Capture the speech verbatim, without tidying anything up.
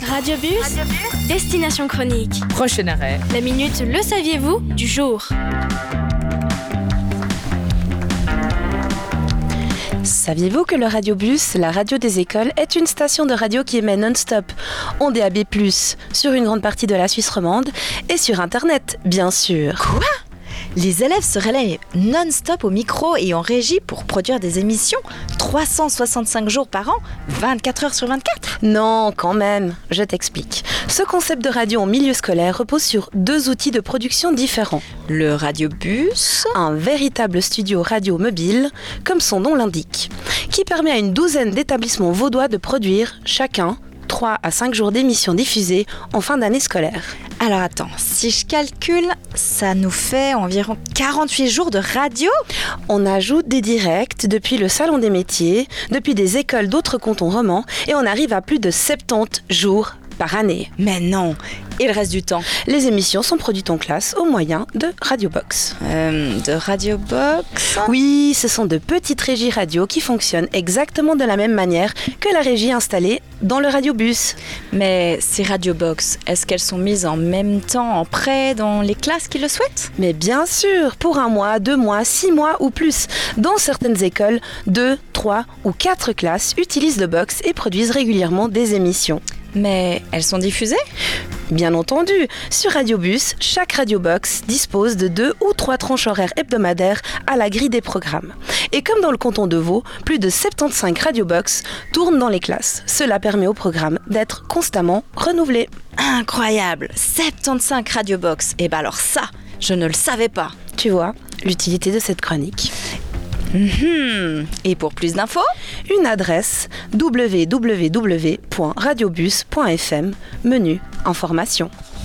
Radiobus, Radiobus, Destination Chronique. Prochain arrêt. La minute Le saviez-vous du jour. Saviez-vous que le Radiobus, la radio des écoles, est une station de radio qui émet non-stop, en D A B plus, sur une grande partie de la Suisse romande et sur Internet, bien sûr. Quoi ? Les élèves se relaient non-stop au micro et en régie pour produire des émissions trois cent soixante-cinq jours par an, vingt-quatre heures sur vingt-quatre. Non, quand même, je t'explique. Ce concept de radio en milieu scolaire repose sur deux outils de production différents. Le Radiobus, un véritable studio radio mobile, comme son nom l'indique, qui permet à une douzaine d'établissements vaudois de produire, chacun, trois à cinq jours d'émissions diffusées en fin d'année scolaire. Alors attends, si je calcule, ça nous fait environ quarante-huit jours de radio ? On ajoute des directs depuis le Salon des métiers, depuis des écoles d'autres cantons romans, et on arrive à plus de soixante-dix jours par année. Mais non, et le reste du temps ? Les émissions sont produites en classe au moyen de Radiobox. Euh, de Radiobox ? Oui, ce sont de petites régies radio qui fonctionnent exactement de la même manière que la régie installée dans le Radiobus. Mais ces Radiobox, est-ce qu'elles sont mises en même temps en prêt dans les classes qui le souhaitent ? Mais bien sûr, pour un mois, deux mois, six mois ou plus. Dans certaines écoles, deux, trois ou quatre classes utilisent le box et produisent régulièrement des émissions. Mais elles sont diffusées ? Bien entendu, sur Radiobus, chaque Radiobox dispose de deux ou trois tranches horaires hebdomadaires à la grille des programmes. Et comme dans le canton de Vaud, plus de soixante-quinze Radiobox tournent dans les classes. Cela permet au programme d'être constamment renouvelé. Incroyable, soixante-quinze Radiobox. Et ben alors ça, je ne le savais pas. Tu vois, l'utilité de cette chronique. Mmh. Et pour plus d'infos, une adresse w w w point radiobus point f m, menu information.